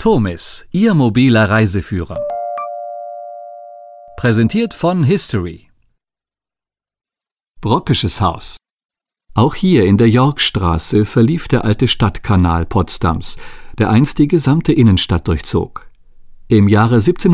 Tomis, Ihr mobiler Reiseführer. Präsentiert von History. Brockesches Haus. Auch hier in der Yorkstraße verlief der alte Stadtkanal Potsdams, der einst die gesamte Innenstadt durchzog. Im Jahre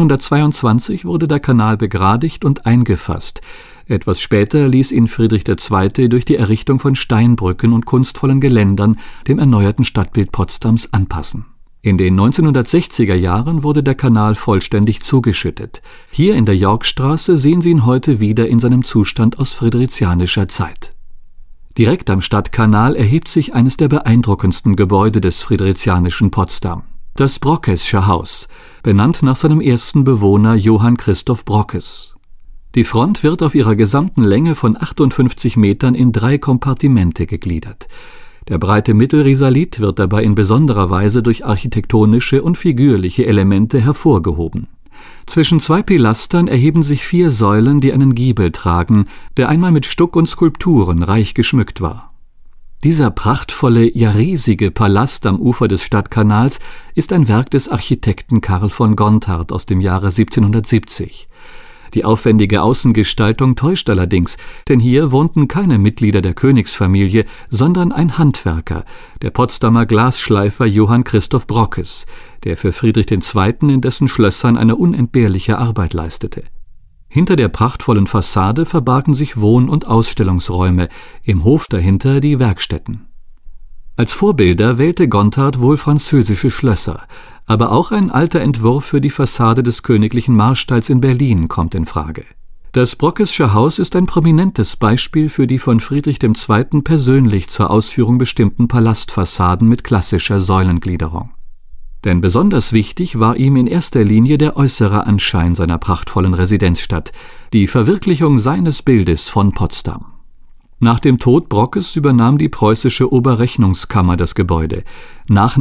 1722 wurde der Kanal begradigt und eingefasst. Etwas später ließ ihn Friedrich II. Durch die Errichtung von Steinbrücken und kunstvollen Geländern dem erneuerten Stadtbild Potsdams anpassen. In den 1960er Jahren wurde der Kanal vollständig zugeschüttet. Hier in der Yorkstraße sehen Sie ihn heute wieder in seinem Zustand aus friedrichianischer Zeit. Direkt am Stadtkanal erhebt sich eines der beeindruckendsten Gebäude des friedrichianischen Potsdam. Das Brockesche Haus, benannt nach seinem ersten Bewohner Johann Christoph Brockes. Die Front wird auf ihrer gesamten Länge von 58 Metern in 3 Kompartimente gegliedert. Der breite Mittelrisalit wird dabei in besonderer Weise durch architektonische und figürliche Elemente hervorgehoben. Zwischen 2 Pilastern erheben sich 4 Säulen, die einen Giebel tragen, der einmal mit Stuck und Skulpturen reich geschmückt war. Dieser prachtvolle, ja riesige Palast am Ufer des Stadtkanals ist ein Werk des Architekten Karl von Gontard aus dem Jahre 1770. Die aufwendige Außengestaltung täuscht allerdings, denn hier wohnten keine Mitglieder der Königsfamilie, sondern ein Handwerker, der Potsdamer Glasschleifer Johann Christoph Brockes, der für Friedrich II. In dessen Schlössern eine unentbehrliche Arbeit leistete. Hinter der prachtvollen Fassade verbargen sich Wohn- und Ausstellungsräume, im Hof dahinter die Werkstätten. Als Vorbilder wählte Gontard wohl französische Schlösser, aber auch ein alter Entwurf für die Fassade des Königlichen Marstalls in Berlin kommt in Frage. Das Brockesche Haus ist ein prominentes Beispiel für die von Friedrich II. Persönlich zur Ausführung bestimmten Palastfassaden mit klassischer Säulengliederung. Denn besonders wichtig war ihm in erster Linie der äußere Anschein seiner prachtvollen Residenzstadt, die Verwirklichung seines Bildes von Potsdam. Nach dem Tod Brockes übernahm die preußische Oberrechnungskammer das Gebäude. Nach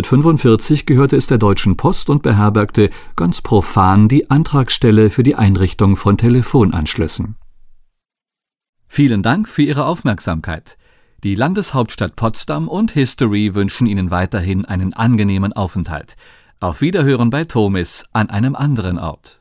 1945 gehörte es der Deutschen Post und beherbergte ganz profan die Antragsstelle für die Einrichtung von Telefonanschlüssen. Vielen Dank für Ihre Aufmerksamkeit. Die Landeshauptstadt Potsdam und History wünschen Ihnen weiterhin einen angenehmen Aufenthalt. Auf Wiederhören bei Tomis an einem anderen Ort.